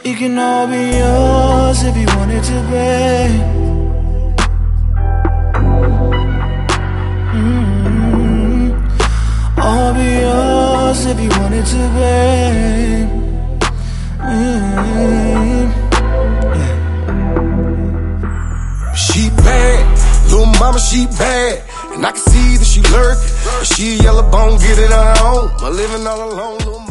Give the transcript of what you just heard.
We can all be yours if you wanted to be. I'll be yours if you wanted to be. Yeah. She bad, little mama, she bad, and I can see that she lurking. She a yellow bone, get it on. I'm living all alone, little mama.